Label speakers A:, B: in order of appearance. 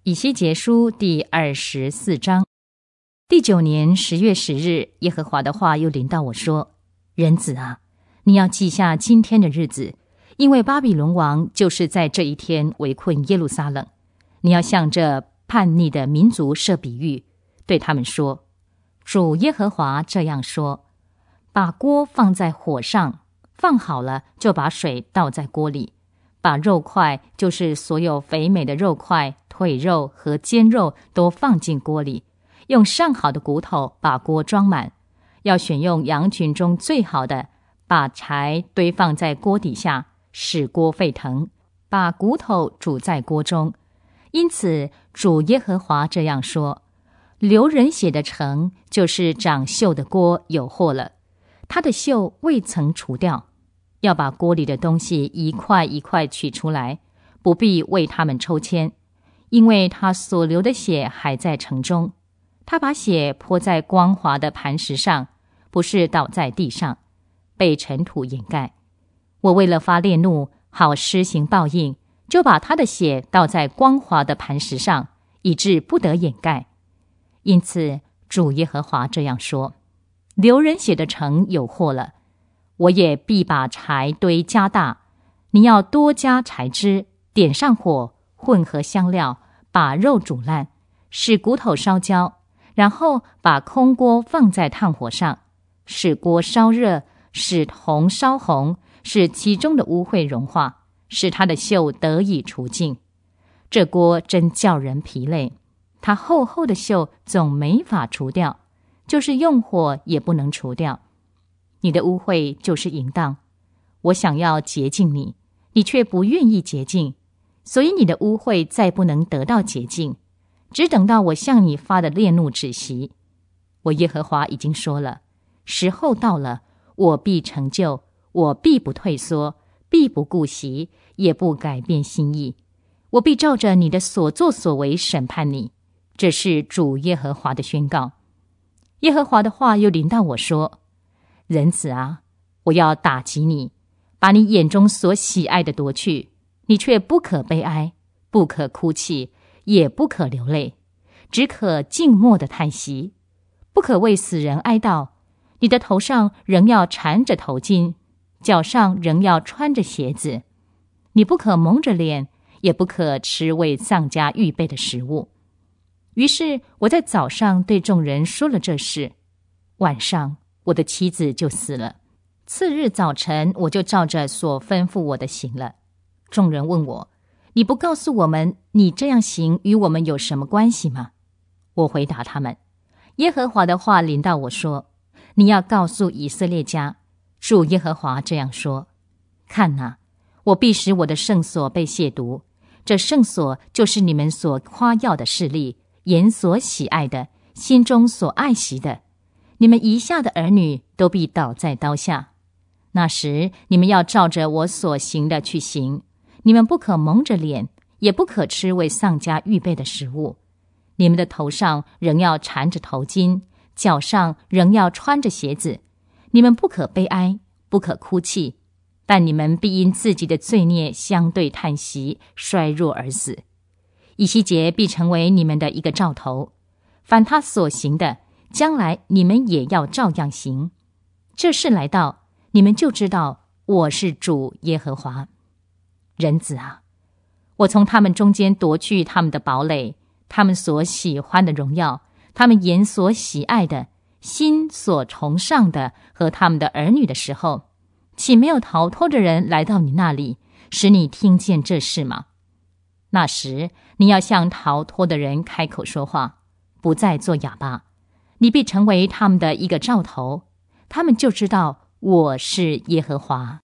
A: 以西结书第24章。第9年10月10日，耶和华的话又临到我说：人子啊，你要记下今天的日子，因为巴比伦王就是在这一天围困耶路撒冷。你要向这叛逆的民族设比喻，对他们说：主耶和华这样说，把锅放在火上，放好了就把水倒在锅里，把肉块，就是所有肥美的肉块、腿肉和肩肉都放进锅里，用上好的骨头把锅装满，要选用羊群中最好的，把柴堆放在锅底下，使锅沸腾，把骨头煮在锅中。因此主耶和华这样说：流人血的城，就是长锈的锅有祸了，它的锈未曾除掉，要把锅里的东西一块一块取出来，不必为他们抽签，因为他所流的血还在城中。他把血泼在光滑的磐石上，不是倒在地上，被尘土掩盖。我为了发烈怒，好施行报应，就把他的血倒在光滑的磐石上，以致不得掩盖。因此主耶和华这样说：流人血的城有祸了，我也必把柴堆加大，你要多加柴枝，点上火，混合香料，把肉煮烂，使骨头烧焦，然后把空锅放在炭火上，使锅烧热，使铜烧红，使其中的污秽融化，使它的锈得以除尽。这锅真叫人疲累，它厚厚的锈总没法除掉，就是用火也不能除掉。你的污秽就是淫荡，我想要洁净你，你却不愿意洁净，所以你的污秽再不能得到洁净，只等到我向你发的烈怒止息。我耶和华已经说了，时候到了，我必成就，我必不退缩，必不顾惜，也不改变心意。我必照着你的所作所为审判你。这是主耶和华的宣告。耶和华的话又临到我说：人子啊，我要打击你，把你眼中所喜爱的夺去，你却不可悲哀，不可哭泣，也不可流泪，只可静默的叹息，不可为死人哀悼。你的头上仍要缠着头巾，脚上仍要穿着鞋子，你不可蒙着脸，也不可吃为丧家预备的食物。于是我在早上对众人说了这事，晚上我的妻子就死了。次日早晨，我就照着所吩咐我的行了。众人问我：你不告诉我们，你这样行与我们有什么关系吗？我回答他们：耶和华的话临到我说，你要告诉以色列家，主耶和华这样说：看哪，我必使我的圣所被亵渎，这圣所就是你们所夸耀的势力，眼所喜爱的，心中所爱惜的。你们遗下的儿女都必倒在刀下。那时你们要照着我所行的去行，你们不可蒙着脸，也不可吃为丧家预备的食物。你们的头上仍要缠着头巾，脚上仍要穿着鞋子。你们不可悲哀，不可哭泣，但你们必因自己的罪孽相对叹息，衰弱而死。以西结必成为你们的一个兆头，凡他所行的，将来你们也要照样行。这事来到，你们就知道我是主耶和华。人子啊，我从他们中间夺去他们的堡垒，他们所喜欢的荣耀，他们眼所喜爱的，心所崇尚的和他们的儿女的时候，岂没有逃脱的人来到你那里，使你听见这事吗？那时你要向逃脱的人开口说话，不再做哑巴，你必成为他们的一个兆头，他们就知道我是耶和华。